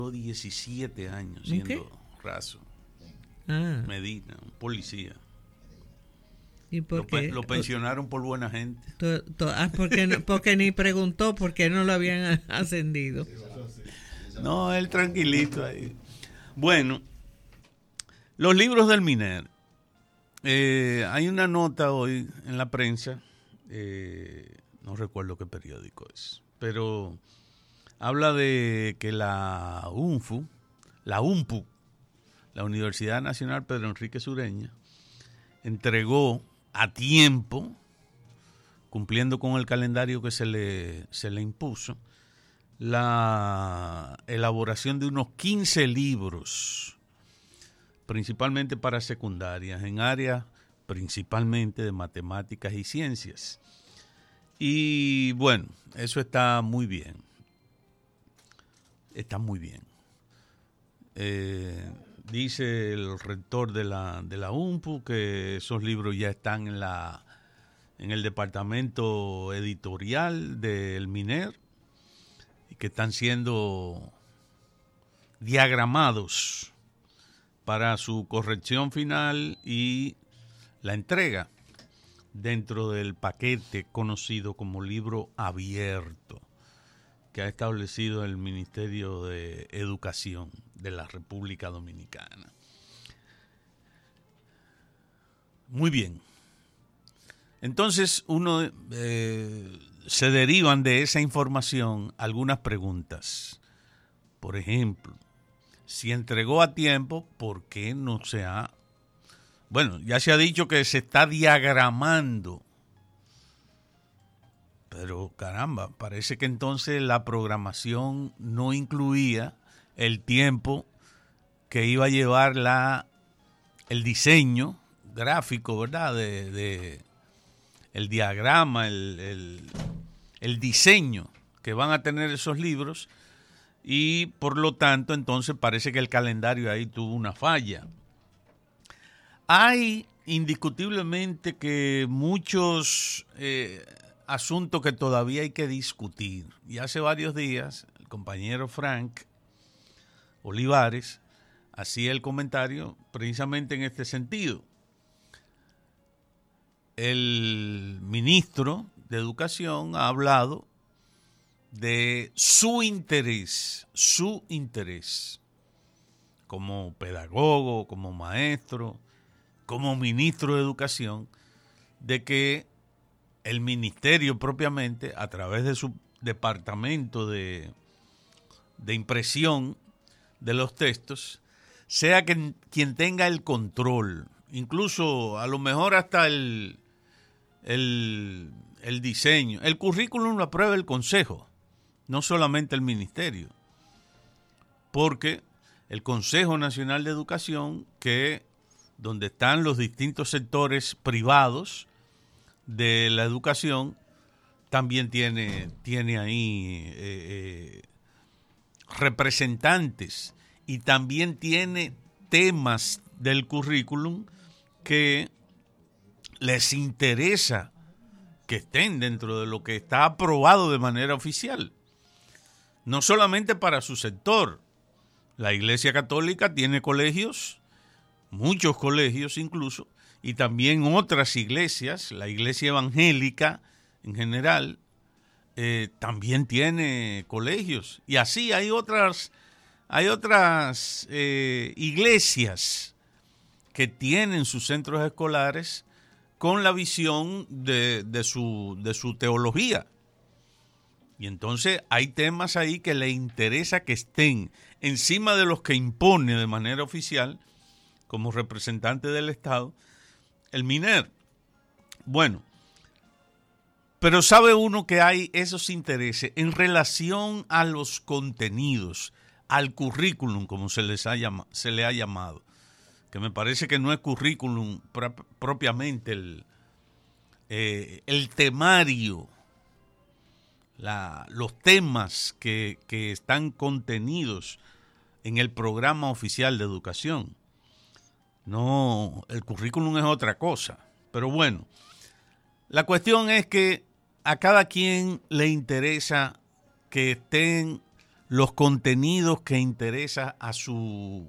17 años siendo ¿Qué? raso. Ah, Medina, un policía. ¿y por qué? Lo pensionaron por buena gente. Porque ni preguntó por qué no lo habían ascendido. No, él tranquilito ahí. Bueno, los libros del Miner. Hay una nota hoy en la prensa, no recuerdo qué periódico es, pero habla de que la UNPU, la Universidad Nacional Pedro Enrique Sureña, entregó a tiempo, cumpliendo con el calendario que se le impuso, la elaboración de unos 15 libros, principalmente para secundarias, en áreas principalmente de matemáticas y ciencias. Y bueno, eso está muy bien. Está muy bien. Dice el rector de la UNPU que esos libros ya están en el departamento editorial del MINER y que están siendo diagramados para su corrección final y la entrega dentro del paquete conocido como libro abierto que ha establecido el Ministerio de Educación de la República Dominicana. Muy bien. Entonces se derivan de esa información algunas preguntas. Por ejemplo, si entregó a tiempo, ¿por qué no se ha? Bueno, ya se ha dicho que se está diagramando. Pero caramba, parece que entonces la programación no incluía el tiempo que iba a llevar el diseño gráfico, ¿verdad? El diagrama, el diseño que van a tener esos libros. Y por lo tanto, entonces parece que el calendario ahí tuvo una falla. Hay indiscutiblemente que muchos asuntos que todavía hay que discutir. Y hace varios días, el compañero Frank Olivares hacía el comentario precisamente en este sentido. El ministro de Educación ha hablado de su interés como pedagogo, como maestro, como ministro de Educación, de que el ministerio propiamente, a través de su departamento de impresión de los textos, sea quien tenga el control, incluso a lo mejor hasta el diseño. El currículum lo aprueba el Consejo, no solamente el ministerio, porque el Consejo Nacional de Educación, donde están los distintos sectores privados de la educación, también tiene ahí representantes y también tiene temas del currículum que les interesa que estén dentro de lo que está aprobado de manera oficial. No solamente para su sector. La Iglesia Católica tiene colegios, muchos colegios incluso, y también otras iglesias, la Iglesia Evangélica en general, también tiene colegios. Y así hay otras iglesias que tienen sus centros escolares con la visión de su teología. Y entonces hay temas ahí que le interesa que estén encima de los que impone de manera oficial, como representante del Estado, el MINER. Bueno, pero sabe uno que hay esos intereses en relación a los contenidos, al currículum, como se le ha llamado, que me parece que no es currículum propiamente el temario, los temas que están contenidos en el programa oficial de educación. No, el currículum es otra cosa. Pero bueno, la cuestión es que a cada quien le interesa que estén los contenidos que interesan a su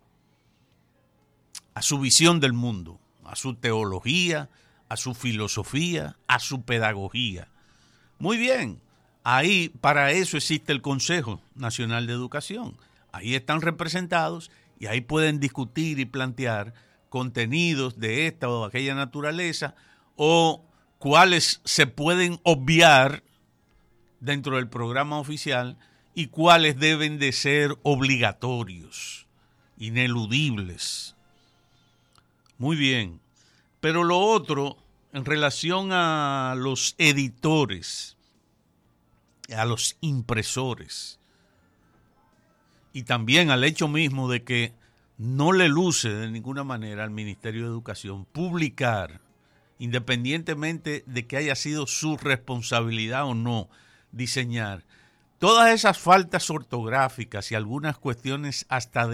visión del mundo, a su teología, a su filosofía, a su pedagogía. Muy bien, ahí para eso existe el Consejo Nacional de Educación. Ahí están representados y ahí pueden discutir y plantear contenidos de esta o aquella naturaleza o cuáles se pueden obviar dentro del programa oficial y cuáles deben de ser obligatorios, ineludibles. Muy bien, pero lo otro, en relación a los editores, a los impresores, y también al hecho mismo de que no le luce de ninguna manera al Ministerio de Educación publicar, independientemente de que haya sido su responsabilidad o no, diseñar todas esas faltas ortográficas y algunas cuestiones hasta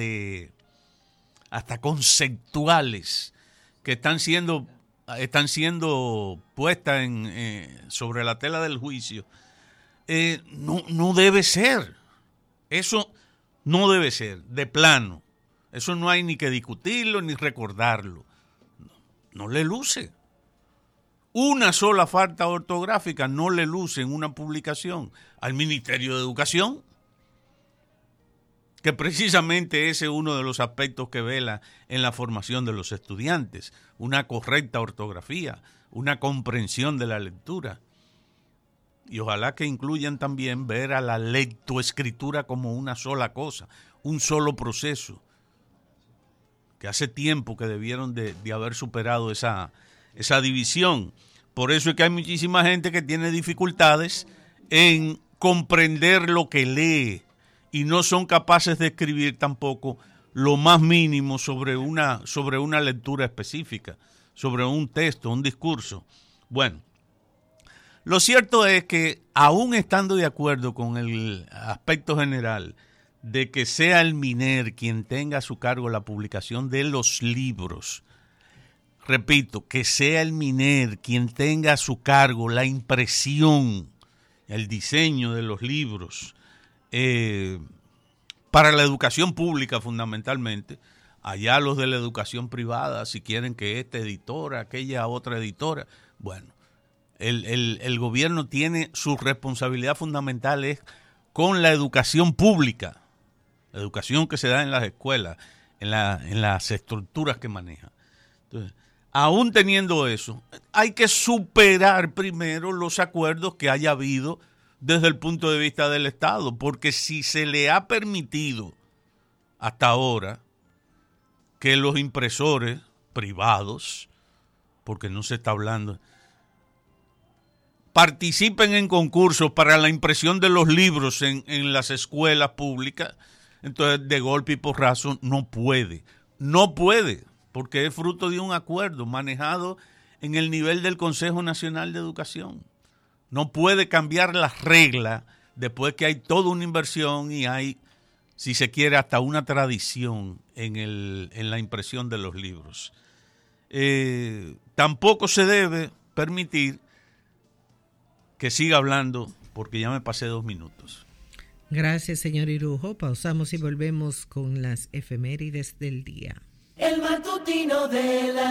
conceptuales que están siendo puestas sobre la tela del juicio. No debe ser. Eso no debe ser, de plano. Eso no hay ni que discutirlo ni recordarlo. No le luce. Una sola falta ortográfica no le luce en una publicación al Ministerio de Educación, que precisamente ese es uno de los aspectos que vela en la formación de los estudiantes, una correcta ortografía, una comprensión de la lectura. Y ojalá que incluyan también ver a la lectoescritura como una sola cosa, un solo proceso, que hace tiempo que debieron de haber superado esa división. Por eso es que hay muchísima gente que tiene dificultades en comprender lo que lee y no son capaces de escribir tampoco lo más mínimo sobre una lectura específica, sobre un texto, un discurso. Bueno, lo cierto es que aún estando de acuerdo con el aspecto general de que sea el MINER quien tenga a su cargo la publicación de los libros, repito, que sea el MINER quien tenga a su cargo la impresión, el diseño de los libros, para la educación pública fundamentalmente, allá los de la educación privada, si quieren que esta editora, aquella otra editora, bueno, el gobierno tiene su responsabilidad fundamental es con la educación pública, la educación que se da en las escuelas, en las estructuras que maneja. Entonces, aún teniendo eso, hay que superar primero los acuerdos que haya habido desde el punto de vista del Estado, porque si se le ha permitido hasta ahora que los impresores privados, porque no se está hablando, participen en concursos para la impresión de los libros en las escuelas públicas, entonces de golpe y porrazo no puede, porque es fruto de un acuerdo manejado en el nivel del Consejo Nacional de Educación. No puede cambiar las reglas después que hay toda una inversión y hay, si se quiere, hasta una tradición en la impresión de los libros. Tampoco se debe permitir que siga hablando porque ya me pasé 2 minutos. Gracias, señor Irujo. Pausamos y volvemos con las efemérides del día. El matutino de la